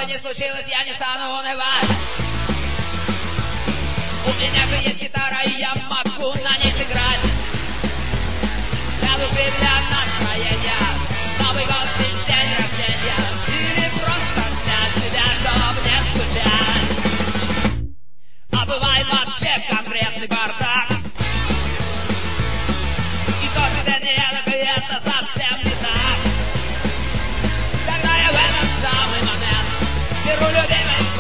бы ни случилось, я не стану унывать. У меня же есть гитара, и я могу на ней сыграть. Для души, для настроения, Новый год и день рождения, или просто для тебя, чтоб не скучать. А бывает вообще конкретный бардак, и каждый день редко, и это совсем не так. Тогда я в этот самый момент беру любимый